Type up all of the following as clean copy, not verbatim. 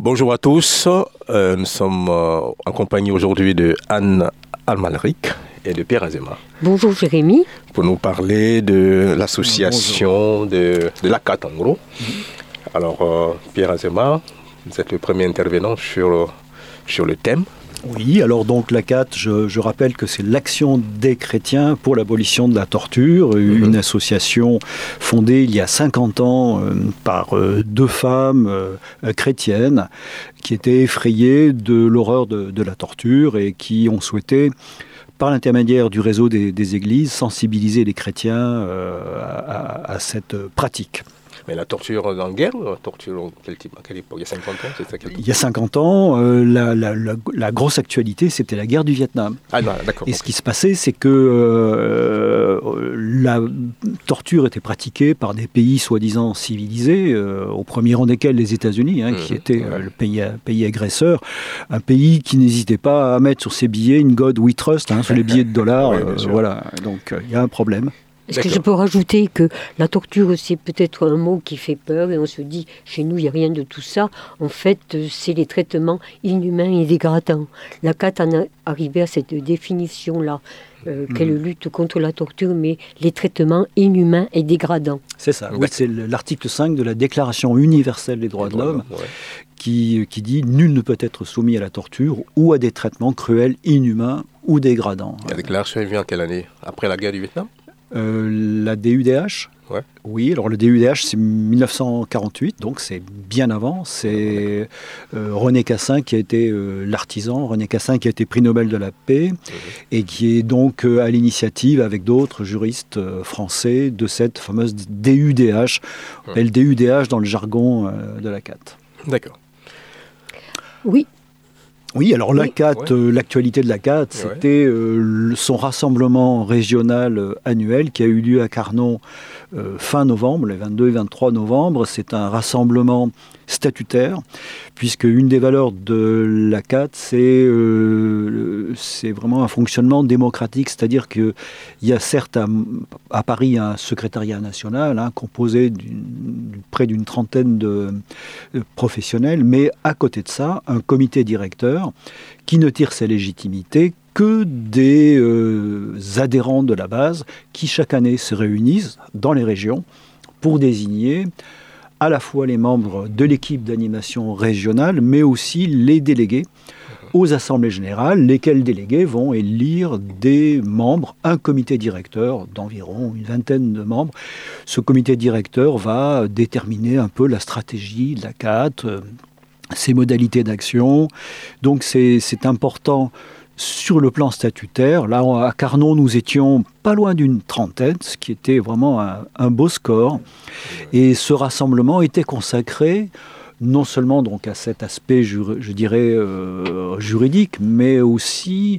Bonjour à tous, nous sommes en compagnie aujourd'hui de Anne Almalric et de Pierre Azéma. Bonjour Jérémy. Pour nous parler de l'association de l'ACAT en gros. Alors Pierre Azéma, vous êtes le premier intervenant sur le thème. Oui, alors donc l'ACAT, je rappelle que c'est l'Action des chrétiens pour l'abolition de la torture, une association fondée il y a 50 ans par deux femmes chrétiennes qui étaient effrayées de l'horreur de la torture et qui ont souhaité, par l'intermédiaire du réseau des églises, sensibiliser les chrétiens à cette pratique. Mais la torture en guerre, la torture quel type, à quelle époque? Il y a 50 ans, c'est ça quel type? Il y a 50 ans, la grosse actualité, c'était la guerre du Vietnam. Ah non, d'accord. Et ce qui se passait, c'est que la torture était pratiquée par des pays soi-disant civilisés, au premier rang desquels les États-Unis, qui était le pays agresseur, un pays qui n'hésitait pas à mettre sur ses billets une God We Trust, sur les billets de dollars. Voilà, donc il y a un problème. Est-ce que je peux rajouter que la torture, c'est peut-être un mot qui fait peur et on se dit, chez nous, il n'y a rien de tout ça. En fait, c'est les traitements inhumains et dégradants. l'ACAT en est arrivé à cette définition-là, qu'elle lutte contre la torture, mais les traitements inhumains et dégradants. C'est ça, oui, c'est l'article 5 de la Déclaration universelle des droits de l'homme qui dit « Nul ne peut être soumis à la torture ou à des traitements cruels, inhumains ou dégradants ». La déclaration vient en quelle année? Après la guerre du Vietnam? La DUDH. Oui, alors le DUDH c'est 1948, donc c'est bien avant. C'est René Cassin qui a été l'artisan, René Cassin qui a été prix Nobel de la paix et qui est donc à l'initiative avec d'autres juristes français de cette fameuse DUDH. On appelle DUDH dans le jargon de l'ACAT. D'accord. Oui. Oui, alors l'ACAT, l'actualité de l'ACAT, c'était son rassemblement régional annuel qui a eu lieu à Carnon fin novembre, le 22 et 23 novembre. C'est un rassemblement statutaire, puisque une des valeurs de l'ACAT, c'est vraiment un fonctionnement démocratique, c'est-à-dire qu'il y a certes à Paris un secrétariat national composé près d'une trentaine de professionnels, mais à côté de ça, un comité directeur qui ne tire sa légitimité que des adhérents de la base qui chaque année se réunissent dans les régions pour désigner à la fois les membres de l'équipe d'animation régionale, mais aussi les délégués aux assemblées générales, lesquels délégués vont élire des membres, un comité directeur d'environ une vingtaine de membres. Ce comité directeur va déterminer un peu la stratégie de l'ACAT, ses modalités d'action. Donc c'est important sur le plan statutaire. Là, à Carnon, nous étions pas loin d'une trentaine, ce qui était vraiment un beau score. Et ce rassemblement était consacré non seulement donc à cet aspect, je dirais, juridique, mais aussi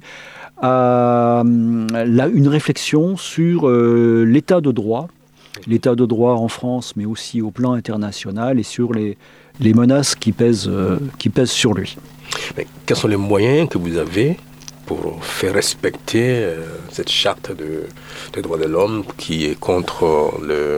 à une réflexion sur l'état de droit en France, mais aussi au plan international et sur les menaces qui pèsent sur lui. Mais quels sont les moyens que vous avez pour faire respecter cette charte des droits de l'homme qui est contre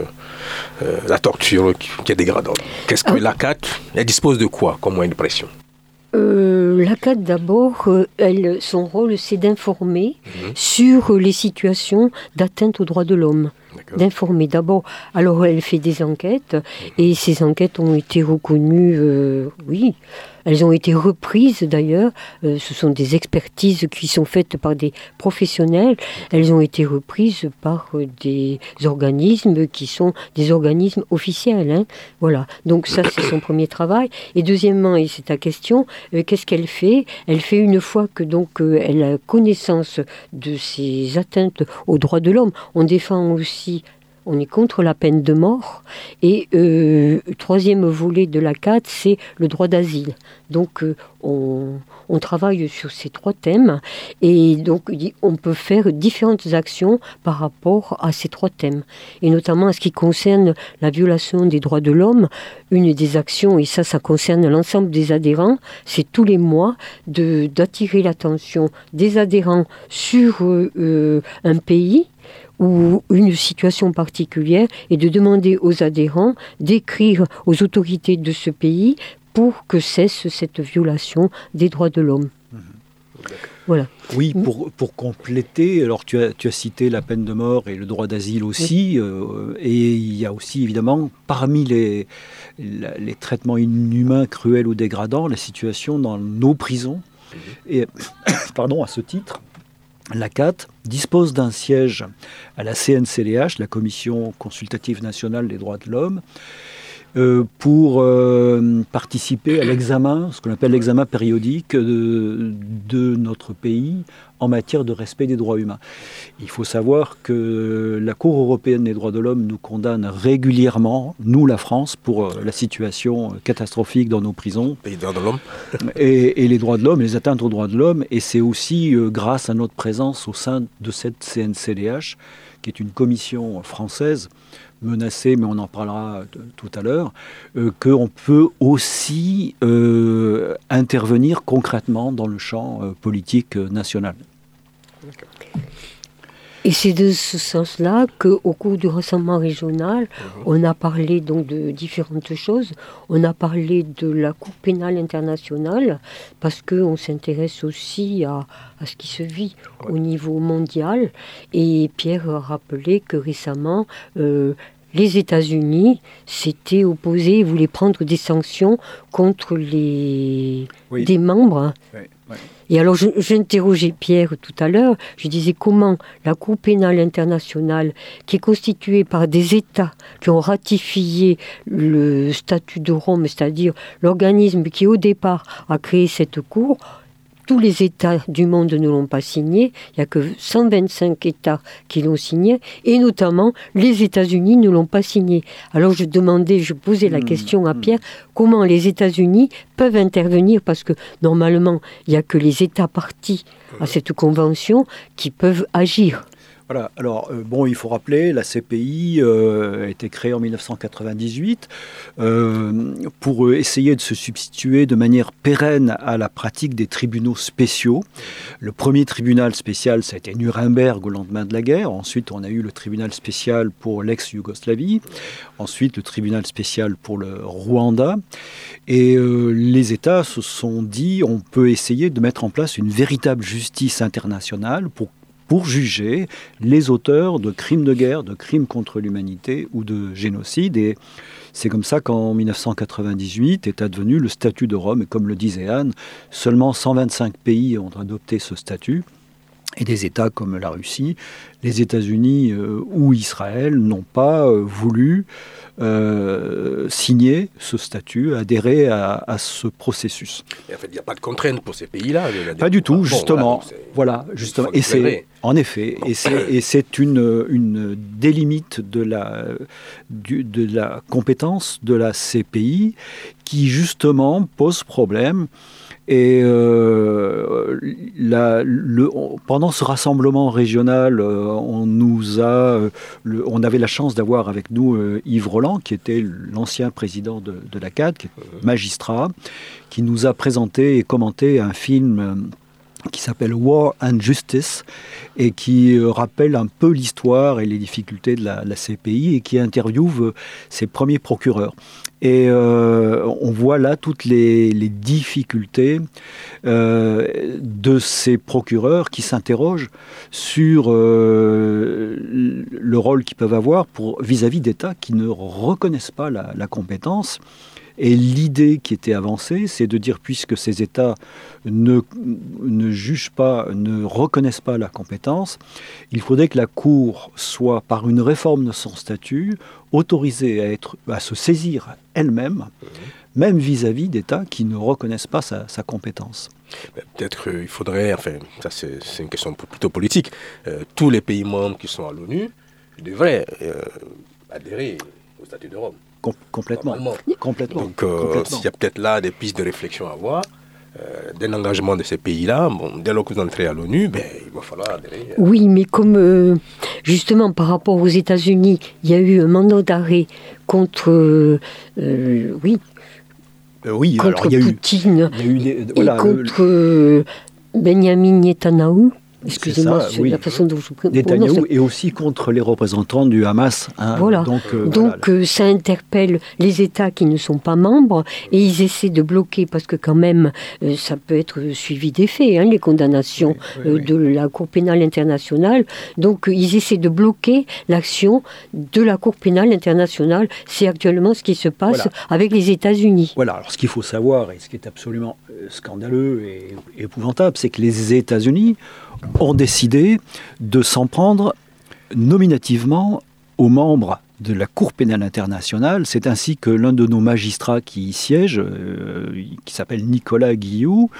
la torture qui est dégradante? Qu'est-ce que l'ACAT, elle dispose de quoi comme moyen de pression? L'ACAT d'abord, son rôle c'est d'informer sur les situations d'atteinte aux droits de l'homme. D'informer d'abord. Alors elle fait des enquêtes et ces enquêtes ont été reconnues, elles ont été reprises d'ailleurs. Ce sont des expertises qui sont faites par des professionnels. Elles ont été reprises par des organismes qui sont des organismes officiels. Voilà. Donc ça c'est son premier travail. Et deuxièmement, et c'est ta question, qu'est-ce qu'elle fait? Elle fait une fois que donc elle a connaissance de ces atteintes aux droits de l'homme. On défend aussi. On est contre la peine de mort. Et troisième volet de l'ACAT, c'est le droit d'asile. Donc on travaille sur ces trois thèmes. Et donc on peut faire différentes actions par rapport à ces trois thèmes. Et notamment en ce qui concerne la violation des droits de l'homme, une des actions, et ça concerne l'ensemble des adhérents, c'est tous les mois d'attirer l'attention des adhérents sur un pays ou une situation particulière et de demander aux adhérents d'écrire aux autorités de ce pays pour que cesse cette violation des droits de l'homme. Voilà. Oui, pour compléter, alors tu as cité la peine de mort et le droit d'asile aussi, et il y a aussi évidemment parmi les traitements inhumains, cruels ou dégradants, la situation dans nos prisons. Et à ce titre, l'ACAT dispose d'un siège à la CNCDH, la Commission consultative nationale des droits de l'homme, pour participer à l'examen, ce qu'on appelle l'examen périodique de notre pays en matière de respect des droits humains. Il faut savoir que la Cour européenne des droits de l'homme nous condamne régulièrement, nous la France, pour la situation catastrophique dans nos prisons. Les droits de l'homme. Et les droits de l'homme, les atteintes aux droits de l'homme. Et c'est aussi grâce à notre présence au sein de cette CNCDH, qui est une commission française, menacée, mais on en parlera tout à l'heure, qu'on peut aussi intervenir concrètement dans le champ politique national. Et c'est de ce sens-là qu'au cours du rassemblement régional, on a parlé donc de différentes choses. On a parlé de la Cour pénale internationale, parce qu'on s'intéresse aussi à ce qui se vit au niveau mondial. Et Pierre a rappelé que récemment, les États-Unis s'étaient opposés et voulaient prendre des sanctions contre des membres. Et alors, j'interrogeais Pierre tout à l'heure, je disais comment la Cour pénale internationale, qui est constituée par des États qui ont ratifié le statut de Rome, c'est-à-dire l'organisme qui au départ a créé cette Cour, tous les États du monde ne l'ont pas signé, il n'y a que 125 États qui l'ont signé, et notamment les États-Unis ne l'ont pas signé. Alors je posais la question à Pierre, comment les États-Unis peuvent intervenir, parce que normalement, il n'y a que les États partis à cette convention qui peuvent agir. Voilà, alors il faut rappeler, la CPI a été créée en 1998 pour essayer de se substituer de manière pérenne à la pratique des tribunaux spéciaux. Le premier tribunal spécial, ça a été Nuremberg au lendemain de la guerre. Ensuite, on a eu le tribunal spécial pour l'ex-Yougoslavie. Ensuite, le tribunal spécial pour le Rwanda. Et les États se sont dit, on peut essayer de mettre en place une véritable justice internationale pour juger les auteurs de crimes de guerre, de crimes contre l'humanité ou de génocide. Et c'est comme ça qu'en 1998 est advenu le statut de Rome. Et comme le disait Anne, seulement 125 pays ont adopté ce statut. Et des États comme la Russie, les États-Unis ou Israël n'ont pas voulu signer ce statut, adhérer à ce processus. Et en fait, il n'y a pas de contrainte pour ces pays-là. Pas du tout, justement. Voilà, justement. Et c'est, en effet, et c'est une des limites de la compétence de la CPI qui, justement, pose problème. Et pendant ce rassemblement régional, on avait la chance d'avoir avec nous Yves Roland, qui était l'ancien président de l'ACAT, qui est magistrat, qui nous a présenté et commenté un film qui s'appelle War and Justice et qui rappelle un peu l'histoire et les difficultés de la CPI et qui interviewe ses premiers procureurs. Et on voit là toutes les difficultés de ces procureurs qui s'interrogent sur le rôle qu'ils peuvent avoir vis-à-vis d'États qui ne reconnaissent pas la compétence. Et l'idée qui était avancée, c'est de dire, puisque ces États ne jugent pas, ne reconnaissent pas la compétence, il faudrait que la Cour soit, par une réforme de son statut, autorisée à se saisir elle-même, même vis-à-vis d'États qui ne reconnaissent pas sa compétence. Peut-être il faudrait, enfin, ça c'est une question plutôt politique, tous les pays membres qui sont à l'ONU devraient adhérer au statut de Rome. Complètement. Donc, s'il y a peut-être là des pistes de réflexion à avoir, d'un engagement de ces pays-là, dès lors que vous entrez à l'ONU, il va falloir adhérer. Oui, mais comme justement par rapport aux États-Unis, il y a eu un mandat d'arrêt contre contre Poutine et contre Benjamin Netanyahou. Excusez-moi, c'est la façon dont je prononce. Netanyahou est aussi contre les représentants du Hamas. Voilà. Donc ça interpelle les États qui ne sont pas membres et ils essaient de bloquer, parce que quand même, ça peut être suivi des faits, les condamnations de la Cour pénale internationale. Donc ils essaient de bloquer l'action de la Cour pénale internationale. C'est actuellement ce qui se passe avec les États-Unis. Voilà. Alors ce qu'il faut savoir, et ce qui est absolument scandaleux et épouvantable, c'est que les États-Unis ont décidé de s'en prendre nominativement aux membres de la Cour pénale internationale. C'est ainsi que l'un de nos magistrats qui y siège, qui s'appelle Nicolas Guillou,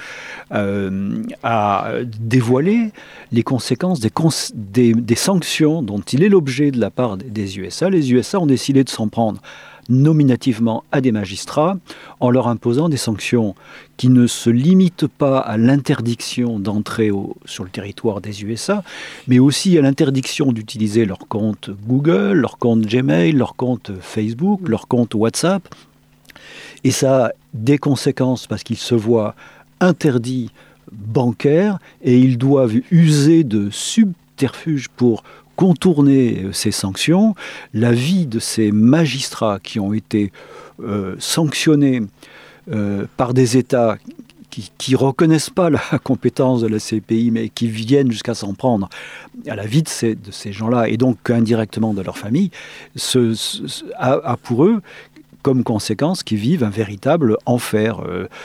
a dévoilé les conséquences des sanctions dont il est l'objet de la part des USA. Les USA ont décidé de s'en prendre nominativement à des magistrats en leur imposant des sanctions qui ne se limitent pas à l'interdiction d'entrer sur le territoire des USA, mais aussi à l'interdiction d'utiliser leur compte Google, leur compte Gmail, leur compte Facebook, leur compte WhatsApp. Et ça a des conséquences parce qu'ils se voient interdits bancaires et ils doivent user de subterfuges pour contourner ces sanctions. La vie de ces magistrats qui ont été sanctionnés par des États qui ne reconnaissent pas la compétence de la CPI, mais qui viennent jusqu'à s'en prendre à la vie de ces gens-là, et donc indirectement de leur famille, a pour eux comme conséquence qu'ils vivent un véritable enfer.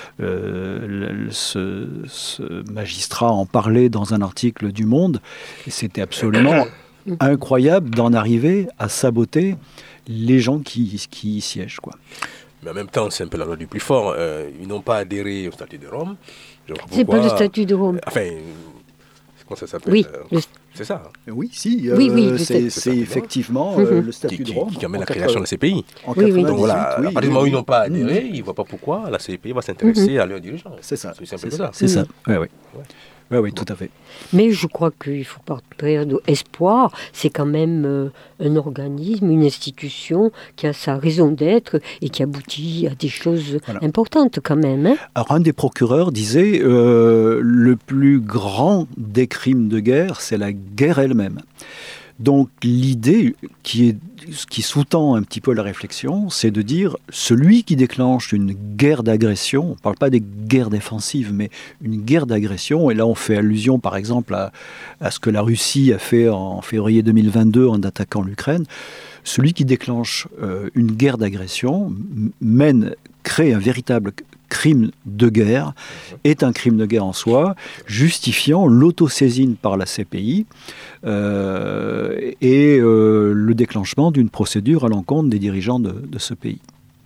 Ce magistrat en parlait dans un article du Monde, et c'était absolument incroyable d'en arriver à saboter les gens qui y siègent, quoi. Mais en même temps, c'est un peu la loi du plus fort. Ils n'ont pas adhéré au statut de Rome. C'est pas le statut de Rome. Enfin, comment ça s'appelle? Oui. C'est ça. Oui, si. C'est effectivement le statut de Rome. Qui amène la création de la CPI. Donc voilà, à partir du moment où ils n'ont pas adhéré, ils ne voient pas pourquoi la CPI va s'intéresser à leurs dirigeants. C'est ça. C'est simple que ça. C'est ça. Oui, tout à fait. Mais je crois qu'il faut pas perdre espoir. C'est quand même un organisme, une institution qui a sa raison d'être et qui aboutit à des choses importantes quand même. Alors un des procureurs disait le plus grand des crimes de guerre, c'est la guerre elle-même. Donc l'idée qui sous-tend un petit peu la réflexion, c'est de dire celui qui déclenche une guerre d'agression, on ne parle pas des guerres défensives, mais une guerre d'agression, et là on fait allusion par exemple à ce que la Russie a fait en février 2022 en attaquant l'Ukraine, celui qui déclenche une guerre d'agression crée un véritable crime de guerre, est un crime de guerre en soi, justifiant l'autosaisine par la CPI et le déclenchement d'une procédure à l'encontre des dirigeants de ce pays.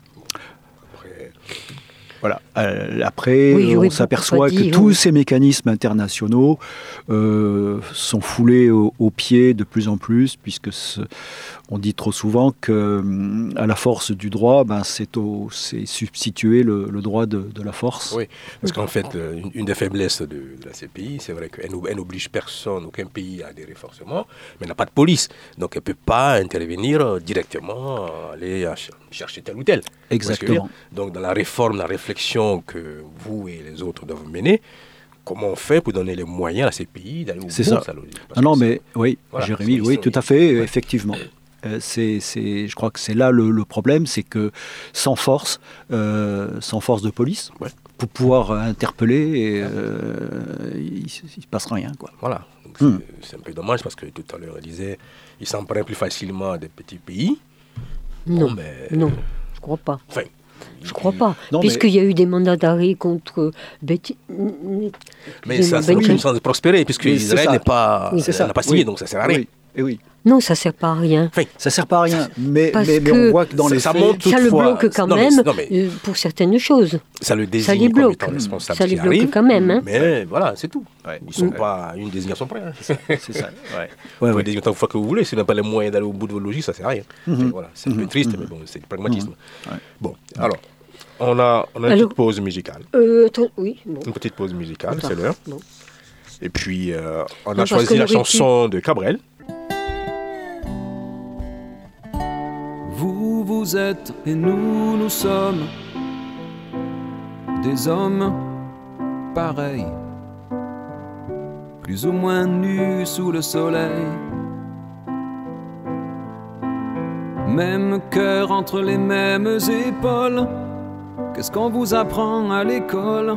Voilà. Après, on s'aperçoit que tous ces mécanismes internationaux sont foulés aux pieds de plus en plus, puisque on dit trop souvent qu'à la force du droit, c'est substituer le droit de la force. Oui, parce qu'en fait, une des faiblesses de la CPI, c'est vrai qu'elle n'oblige personne, aucun pays à adhérer forcément, mais elle n'a pas de police. Donc elle ne peut pas intervenir directement, aller chercher tel ou tel. Exactement. Donc dans la réflexion que vous et les autres doivent mener, comment on fait pour donner les moyens à la CPI d'aller au bout de ça? Non, mais oui, voilà, Jérémy, oui, tout à fait, effectivement. Je crois que c'est là le problème, c'est que sans force de police, pour pouvoir interpeller, il ne se passe rien, quoi. Voilà, donc c'est un peu dommage parce que tout à l'heure, elle disait il s'en prend plus facilement à des petits pays. Non, je ne crois pas. Enfin, je ne crois pas, puisqu'il y a eu des mandats d'arrêt contre mais ça n'a aucune chance de prospérer, puisque Israël n'a pas signé, donc ça ne sert à rien. Oui. Non, ça ne sert pas à rien. Ça ne sert pas à rien, mais on voit que dans les faits... Ça le bloque quand même pour certaines choses. Ça le désigne comme étant responsable. Ça les bloque quand même. Hein. Mais voilà, c'est tout. Ouais. Ils ne sont pas à une désignation près. Hein. C'est ça. Vous pouvez désigner autant de fois que vous voulez. Si vous n'avez pas les moyens d'aller au bout de vos logiques, ça ne sert à rien. Voilà. C'est un peu triste, mais bon, c'est du pragmatisme. Bon, alors, on a une petite pause musicale. Oui. Bon. Une petite pause musicale, c'est l'heure. Bon. Et puis, on a choisi la chanson de Cabrel. Vous êtes et nous sommes des hommes pareils. plus ou moins nus sous le soleil. Même cœur entre les mêmes épaules, qu'est-ce qu'on vous apprend à l'école?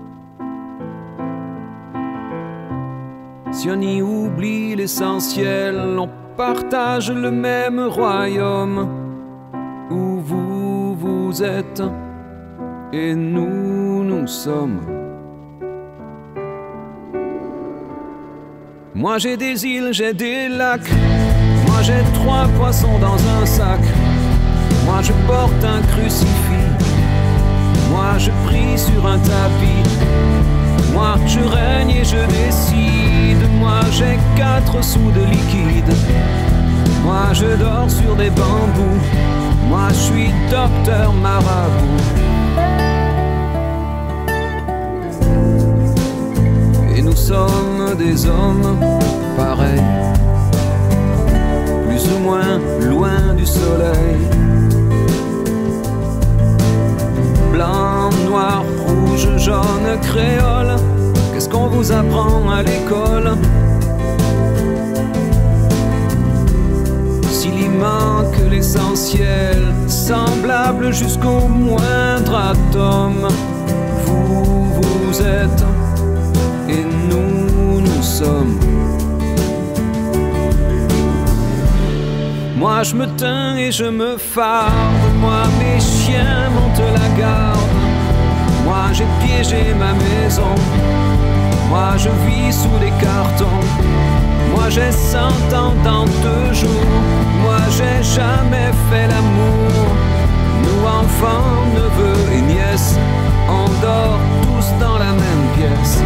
Si on y oublie l'essentiel, on partage le même royaume où vous êtes et nous sommes. Moi j'ai des îles, j'ai des lacs, moi j'ai 3 poissons dans un sac. Moi je porte un crucifix, moi je prie sur un tapis. Moi je règne et je décide, moi j'ai 4 sous de liquide. Moi je dors sur des bambous, moi je suis docteur marabout. Et nous sommes des hommes pareils, plus ou moins loin du soleil. Blanc, noir, rouge, jaune, créole, qu'est-ce qu'on vous apprend à l'école? S'il y manque l'essentiel, semblable jusqu'au moindre atome, vous êtes et nous sommes. Moi je me teins et je me farde, moi mes chiens montent la garde. Moi j'ai piégé ma maison, moi je vis sous des cartons. Moi j'ai 100 ans dans 2 jours, moi j'ai jamais fait l'amour. Nous enfants, neveux et nièces, on dort tous dans la même pièce.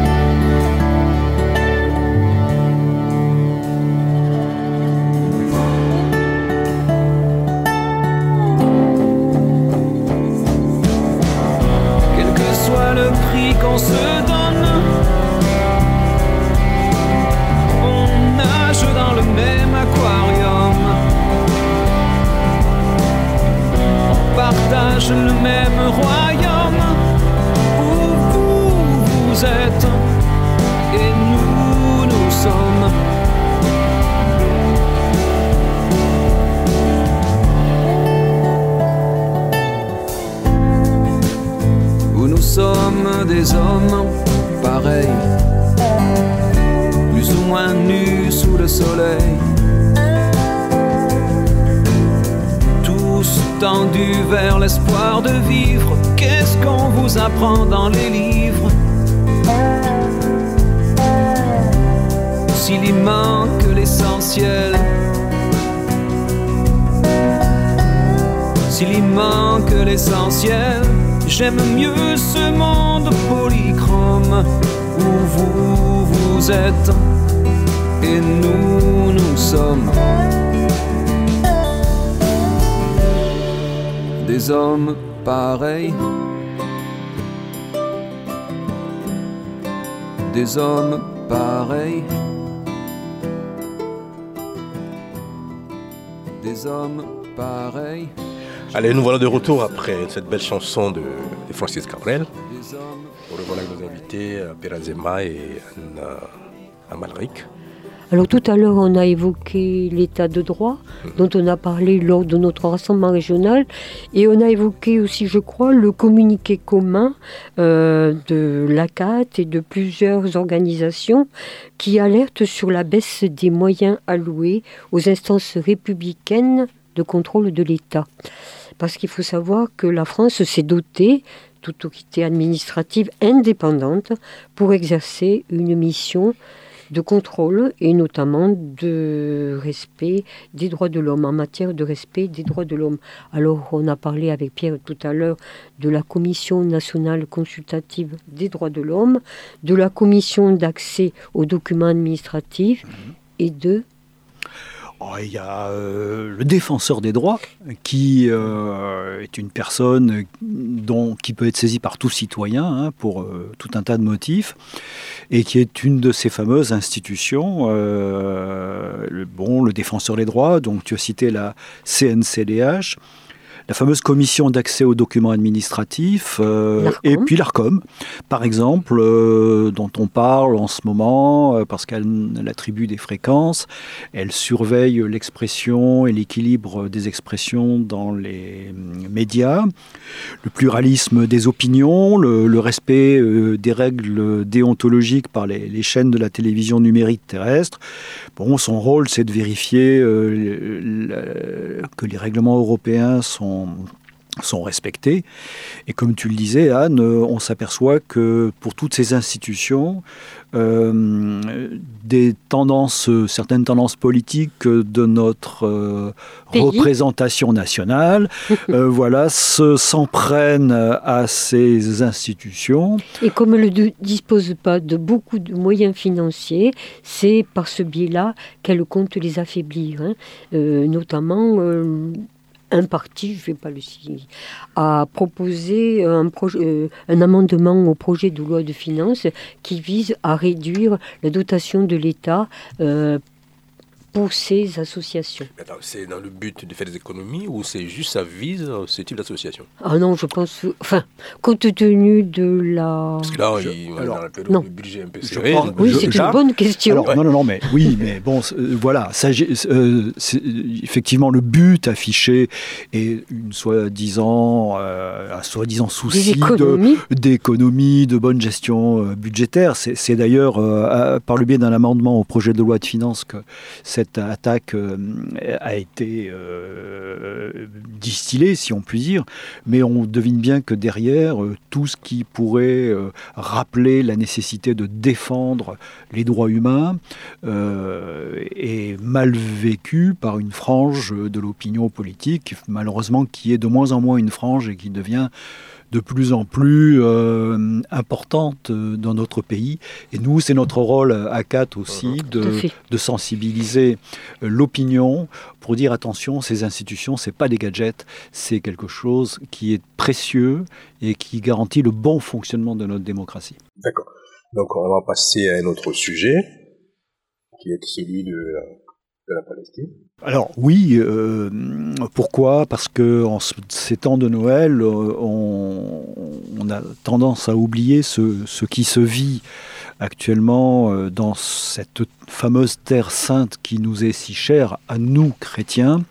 Le prix qu'on se donne, on nage dans le même aquarium, on partage le même royaume où vous êtes et nous sommes. Nous sommes des hommes pareils, plus ou moins nus sous le soleil, tous tendus vers l'espoir de vivre. Qu'est-ce qu'on vous apprend dans les livres? S'il y manque l'essentiel, s'il y manque l'essentiel, j'aime mieux ce monde polychrome où vous êtes et nous sommes. Des hommes pareils, des hommes pareils, des hommes pareils. Allez, nous voilà de retour après cette belle chanson de Francis Cabrel. Revoilà nos invités, Perazema et Anna Amalric. Alors tout à l'heure, on a évoqué l'état de droit, dont on a parlé lors de notre rassemblement régional, et on a évoqué aussi, je crois, le communiqué commun de l'ACAT et de plusieurs organisations qui alertent sur la baisse des moyens alloués aux instances républicaines de contrôle de l'État. Parce qu'il faut savoir que la France s'est dotée d'autorités administratives indépendantes pour exercer une mission de contrôle et notamment de respect des droits de l'homme, en matière de respect des droits de l'homme. Alors, on a parlé avec Pierre tout à l'heure de la Commission nationale consultative des droits de l'homme, de la Commission d'accès aux documents administratifs et de... Il y a le défenseur des droits, qui est une personne qui peut être saisie par tout citoyen pour tout un tas de motifs, et qui est une de ces fameuses institutions. Le défenseur des droits, donc tu as cité la CNCDH, la fameuse commission d'accès aux documents administratifs et puis l'ARCOM, par exemple, dont on parle en ce moment parce qu'elle attribue des fréquences, elle surveille l'expression et l'équilibre des expressions dans les médias, le pluralisme des opinions, le respect des règles déontologiques par les chaînes de la télévision numérique terrestre. Bon, son rôle, c'est de vérifier que les règlements européens sont respectés. Et comme tu le disais, Anne, on s'aperçoit que pour toutes ces institutions, certaines tendances politiques de notre représentation nationale, s'en prennent à ces institutions. Et comme elle ne dispose pas de beaucoup de moyens financiers, c'est par ce biais-là qu'elle compte les affaiblir, notamment. Un parti, je ne vais pas le citer, a proposé un amendement au projet de loi de finances qui vise à réduire la dotation de l'État pour ces associations. Attends, c'est dans le but de faire des économies ou c'est juste ça vise ce type d'association? Ah non, je pense... Enfin, compte tenu de la... Parce que là, dans la période où le budget est un peu serré... Oui, c'est une bonne question. Alors, non, mais oui, mais bon, voilà. Effectivement, le but affiché est un soi-disant souci d'économie, de bonne gestion budgétaire. C'est d'ailleurs par le biais d'un amendement au projet de loi de finances que cette attaque a été distillée, si on peut dire, mais on devine bien que derrière, tout ce qui pourrait rappeler la nécessité de défendre les droits humains est mal vécu par une frange de l'opinion politique, malheureusement qui est de moins en moins une frange et qui devient de plus en plus importante dans notre pays. Et nous, c'est notre rôle à CAT aussi de sensibiliser l'opinion pour dire attention, ces institutions, c'est pas des gadgets, c'est quelque chose qui est précieux et qui garantit le bon fonctionnement de notre démocratie. D'accord. Donc on va passer à un autre sujet, qui est celui de la Palestine. Alors oui, pourquoi ? Parce que en ces temps de Noël, on a tendance à oublier ce qui se vit actuellement dans cette fameuse terre sainte qui nous est si chère à nous chrétiens.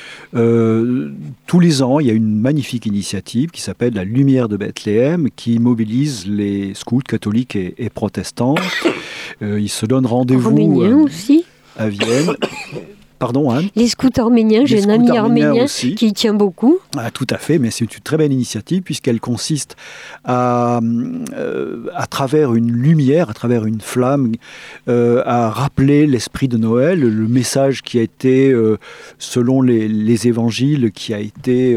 Tous les ans, il y a une magnifique initiative qui s'appelle la Lumière de Bethléem, qui mobilise les scouts catholiques et protestants. Ils se donnent rendez-vous aussi à Vienne. Pardon, Anne ? Les scouts arméniens, j'ai un ami arménien qui y tient beaucoup. Ah, tout à fait, mais c'est une très belle initiative puisqu'elle consiste à travers une lumière, à travers une flamme, à rappeler l'esprit de Noël, le message qui a été, selon les évangiles, qui a été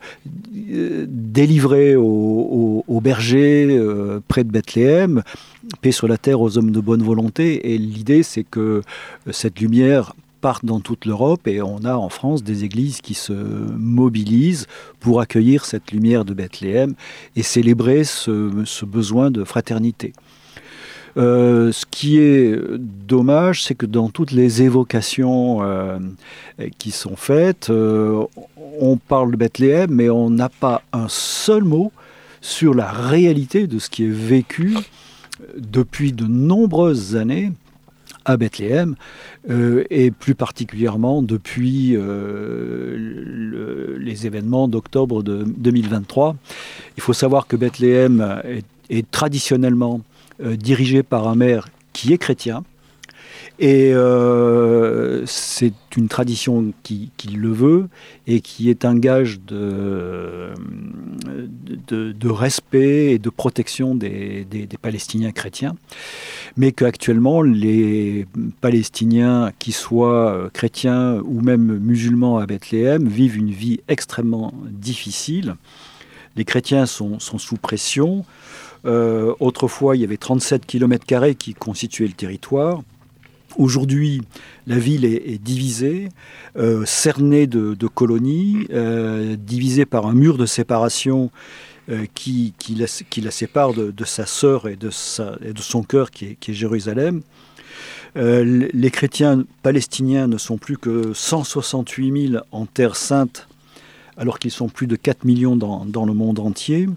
délivré aux bergers près de Bethléem, paix sur la terre aux hommes de bonne volonté. Et l'idée, c'est que cette lumière partent dans toute l'Europe et on a en France des églises qui se mobilisent pour accueillir cette lumière de Bethléem et célébrer ce besoin de fraternité. Ce qui est dommage, c'est que dans toutes les évocations qui sont faites, on parle de Bethléem, mais on n'a pas un seul mot sur la réalité de ce qui est vécu depuis de nombreuses années à Bethléem, et plus particulièrement depuis les événements d'octobre de 2023. Il faut savoir que Bethléem est traditionnellement dirigé par un maire qui est chrétien, et c'est une tradition qui le veut et qui est un gage de respect et de protection des Palestiniens chrétiens, mais qu'actuellement les Palestiniens, qui soient chrétiens ou même musulmans à Bethléem, vivent une vie extrêmement difficile. Les chrétiens sont sous pression. Autrefois, il y avait 37 km² qui constituaient le territoire. Aujourd'hui, la ville est divisée, cernée de colonies, divisée par un mur de séparation qui la sépare de sa sœur et de son cœur qui est Jérusalem. Les chrétiens palestiniens ne sont plus que 168 000 en Terre Sainte alors qu'ils sont plus de 4 millions dans le monde entier.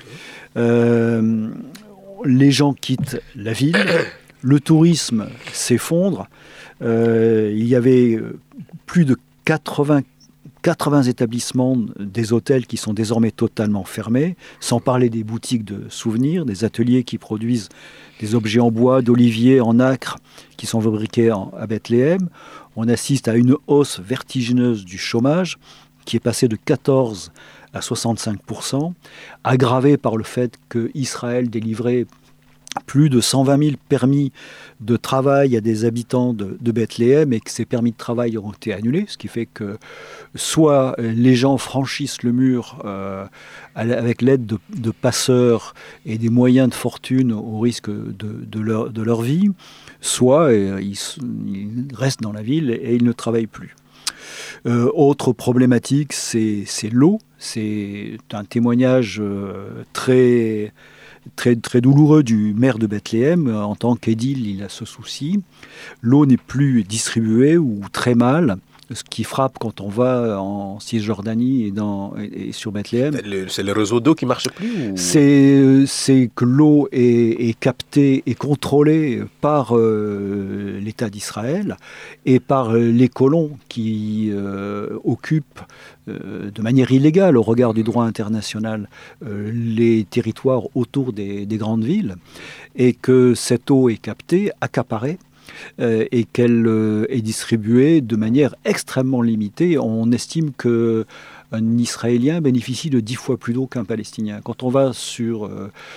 Les gens quittent la ville, le tourisme s'effondre. Il y avait plus de 80 établissements, des hôtels qui sont désormais totalement fermés, sans parler des boutiques de souvenirs, des ateliers qui produisent des objets en bois, d'olivier, en nacre, qui sont fabriqués à Bethléem. On assiste à une hausse vertigineuse du chômage, qui est passé de 14 à 65%, aggravée par le fait qu'Israël délivrait plus de 120 000 permis de travail à des habitants de Bethléem et que ces permis de travail ont été annulés, ce qui fait que soit les gens franchissent le mur avec l'aide de passeurs et des moyens de fortune au risque de leur vie, soit ils restent dans la ville et ils ne travaillent plus. Autre problématique, c'est l'eau. C'est un témoignage très douloureux du maire de Bethléem. En tant qu'édile, il a ce souci. L'eau n'est plus distribuée ou très mal, ce qui frappe quand on va en Cisjordanie et sur Bethléem. C'est le réseau d'eau qui ne marche plus ou... C'est que l'eau est captée et contrôlée par l'État d'Israël et par les colons qui occupent de manière illégale au regard du droit international les territoires autour des grandes villes, et que cette eau est captée, accaparée, et qu'elle est distribuée de manière extrêmement limitée. On estime qu'un Israélien bénéficie de 10 fois plus d'eau qu'un Palestinien. Quand on va sur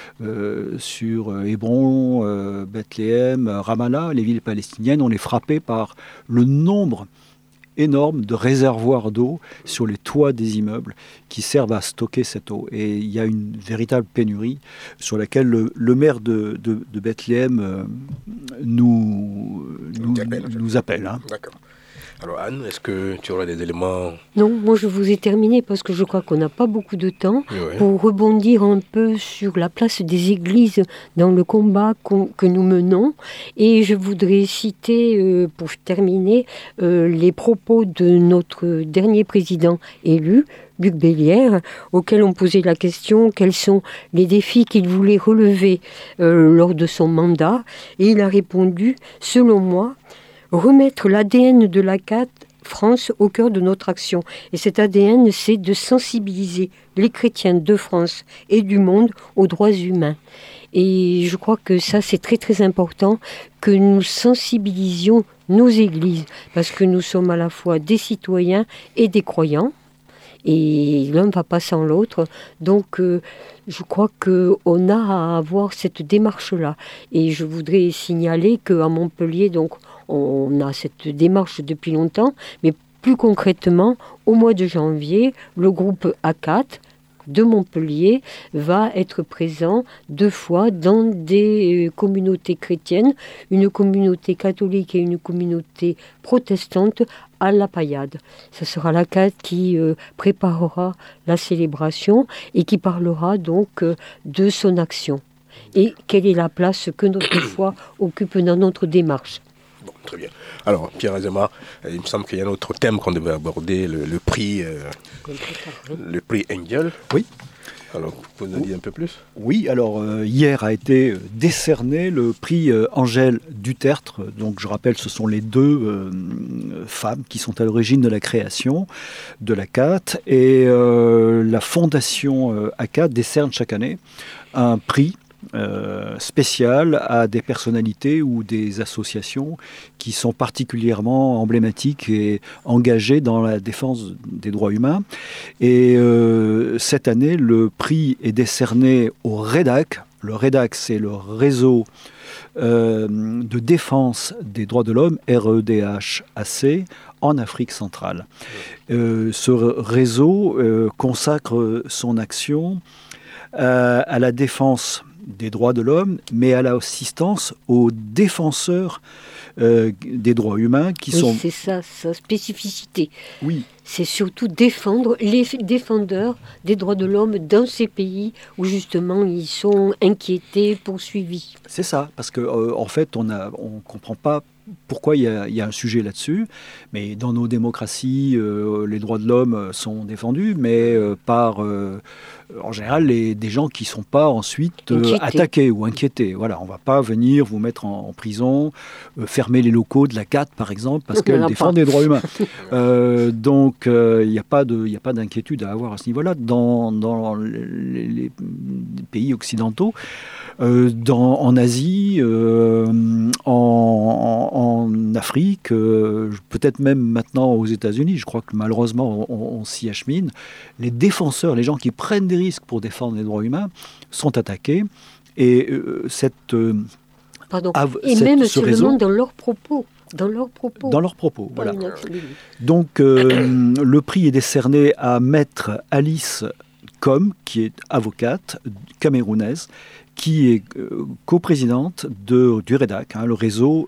Hébron, Bethléem, Ramallah, les villes palestiniennes, on est frappé par le nombre énorme de réservoirs d'eau sur les toits des immeubles qui servent à stocker cette eau. Et il y a une véritable pénurie sur laquelle le maire de Bethléem nous appelle. Hein. D'accord. Alors Anne, est-ce que tu aurais des éléments? Non, moi je vous ai terminé parce que je crois qu'on n'a pas beaucoup de temps pour rebondir un peu sur la place des églises dans le combat que nous menons. Et je voudrais citer, pour terminer, les propos de notre dernier président élu, Luc Bellière, auquel on posait la question quels sont les défis qu'il voulait relever lors de son mandat. Et il a répondu, selon moi, remettre l'ADN de l'ACAT France au cœur de notre action. Et cet ADN, c'est de sensibiliser les chrétiens de France et du monde aux droits humains. Et je crois que ça, c'est très très important que nous sensibilisions nos églises, parce que nous sommes à la fois des citoyens et des croyants. Et l'un ne va pas sans l'autre. Donc, je crois qu'on a à avoir cette démarche-là. Et je voudrais signaler qu'à Montpellier, donc, on a cette démarche depuis longtemps, mais plus concrètement, au mois de janvier, le groupe ACAT de Montpellier va être présent 2 fois dans des communautés chrétiennes, une communauté catholique et une communauté protestante à La Paillade. Ce sera l'ACAT qui préparera la célébration et qui parlera donc de son action. Et quelle est la place que notre foi occupe dans notre démarche. Bon, très bien. Alors, Pierre Azéma, il me semble qu'il y a un autre thème qu'on devait aborder, le prix Engel. Oui. Alors, vous pouvez nous dire un peu plus? Oui, alors hier a été décerné le prix Angèle Dutertre. Donc je rappelle, ce sont les 2 femmes qui sont à l'origine de la création de l'ACAT. Et la fondation ACAT décerne chaque année un prix spécial à des personnalités ou des associations qui sont particulièrement emblématiques et engagées dans la défense des droits humains. Et cette année, le prix est décerné au REDAC. Le REDAC, c'est le réseau de défense des droits de l'homme, REDHAC, en Afrique centrale. Ce réseau consacre son action à la défense des droits de l'homme, mais à l'assistance aux défenseurs des droits humains qui sont... C'est ça, sa spécificité. Oui. C'est surtout défendre les défendeurs des droits de l'homme dans ces pays où justement ils sont inquiétés, poursuivis. C'est ça, parce que en fait on comprend pas pourquoi il y a un sujet là-dessus. Mais dans nos démocraties, les droits de l'homme sont défendus, mais par, en général, des gens qui ne sont pas ensuite attaqués ou inquiétés. Voilà, on ne va pas venir vous mettre en prison, fermer les locaux de la CAT, par exemple, parce qu'elle défend des droits humains. Donc, il n'y a pas d'inquiétude à avoir à ce niveau-là. Dans les pays occidentaux, en Asie, en Afrique, peut-être même maintenant aux États-Unis, je crois que malheureusement on s'y achemine, les défenseurs, les gens qui prennent des risques pour défendre les droits humains sont attaqués et même seulement dans leurs propos. Dans leurs propos, voilà. Donc le prix est décerné à Maître Alice Com, qui est avocate camerounaise, qui est coprésidente du REDAC, le réseau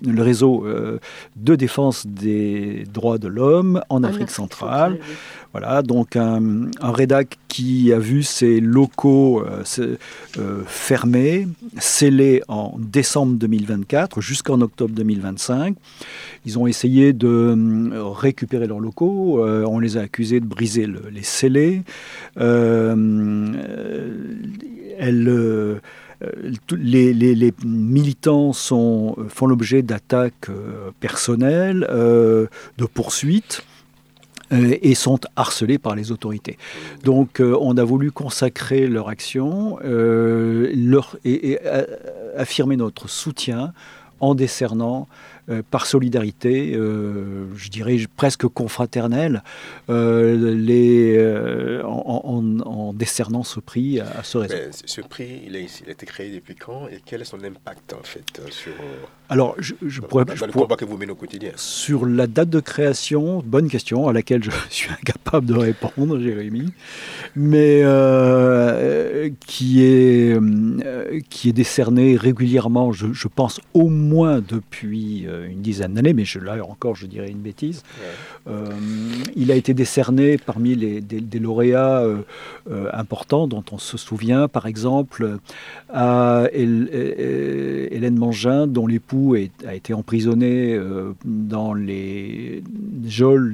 de défense des droits de l'homme en Afrique centrale. Oui. Voilà, donc un REDAC qui a vu ses locaux fermés, scellés en décembre 2024 jusqu'en octobre 2025. Ils ont essayé de récupérer leurs locaux, on les a accusés de briser les scellés. Les militants font l'objet d'attaques personnelles, de poursuites, et sont harcelés par les autorités. Donc on a voulu consacrer leur action et affirmer notre soutien en décernant par solidarité, je dirais presque confraternelle, en décernant ce prix à ce réseau. Mais ce prix, il a été créé depuis quand et quel est son impact en fait sur dans le combat que vous menez au quotidien? Sur la date de création, bonne question à laquelle je suis incapable de répondre, Jérémy, mais qui est décerné régulièrement, je pense au moins depuis une dizaine d'années, mais là encore je dirais une bêtise. Ouais. Il a été décerné parmi des lauréats importants dont on se souvient, par exemple à Hélène Mangin, dont l'époux a été emprisonné dans les geôles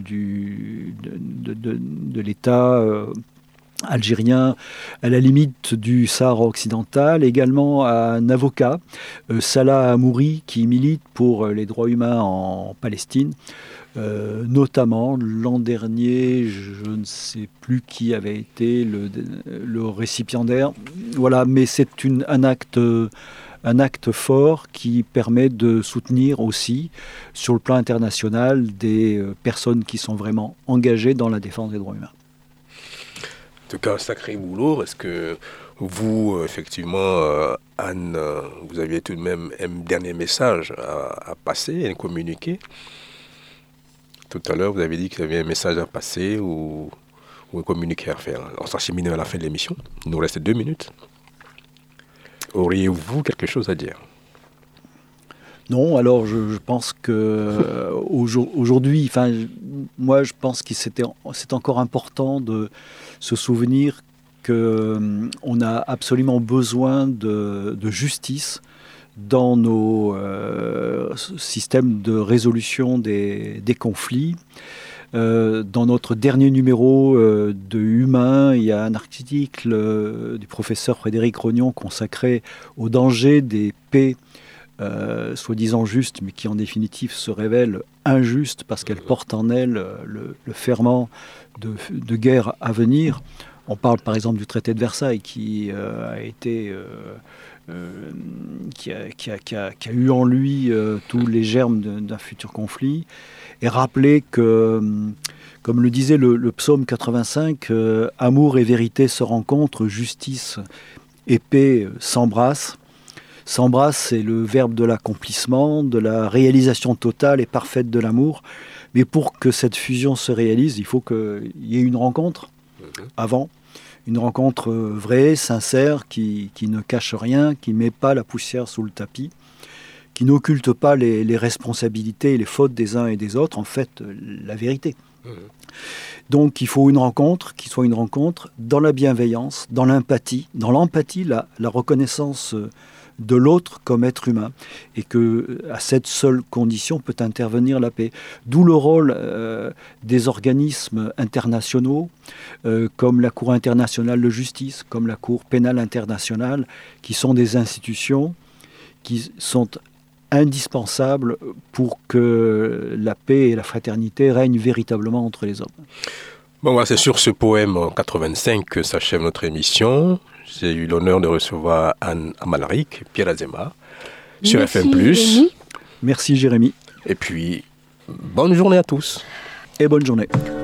de l'État algérien à la limite du Sahara occidental, également à un avocat, Salah Hamouri, qui milite pour les droits humains en Palestine. Notamment l'an dernier, je ne sais plus qui avait été le récipiendaire. Voilà, mais c'est un acte fort qui permet de soutenir aussi, sur le plan international, des personnes qui sont vraiment engagées dans la défense des droits humains. En tout cas, un sacré boulot. Est-ce que vous, effectivement, Anne, vous aviez tout de même un dernier message à passer, à communiquer? Tout à l'heure, vous avez dit que vous aviez un message à passer ou un communiqué à faire. On s'achemine à la fin de l'émission. Il nous reste 2 minutes. Auriez-vous quelque chose à dire? Non, alors je pense que aujourd'hui, moi je pense que c'est encore important de se souvenir qu'on a absolument besoin de justice dans nos systèmes de résolution des conflits. Dans notre dernier numéro de Humain, il y a un article du professeur Frédéric Rognon consacré au danger des paix soi-disant justes, mais qui en définitive se révèlent injustes parce qu'elles portent en elles le ferment de guerre à venir. On parle par exemple du traité de Versailles qui a eu en lui tous les germes d'un futur conflit, et rappeler que, comme le disait le psaume 85, amour et vérité se rencontrent, justice et paix s'embrassent. S'embrasse, c'est le verbe de l'accomplissement, de la réalisation totale et parfaite de l'amour. Mais pour que cette fusion se réalise, il faut qu'il y ait une rencontre avant, une rencontre vraie, sincère, qui ne cache rien, qui ne met pas la poussière sous le tapis, qui n'occulte pas les responsabilités et les fautes des uns et des autres, en fait, la vérité. Donc il faut une rencontre qui soit une rencontre dans la bienveillance, dans l'empathie, la reconnaissance de l'autre comme être humain, et que à cette seule condition peut intervenir la paix. D'où le rôle des organismes internationaux, comme la Cour internationale de justice, comme la Cour pénale internationale, qui sont des institutions qui sont indispensables pour que la paix et la fraternité règnent véritablement entre les hommes. Bon, voilà, c'est sur ce poème en 85 que s'achève notre émission. J'ai eu l'honneur de recevoir Anne Amalric, Pierre Azéma, sur FM+. Jérémy. Merci Jérémy. Et puis, bonne journée à tous. Et bonne journée.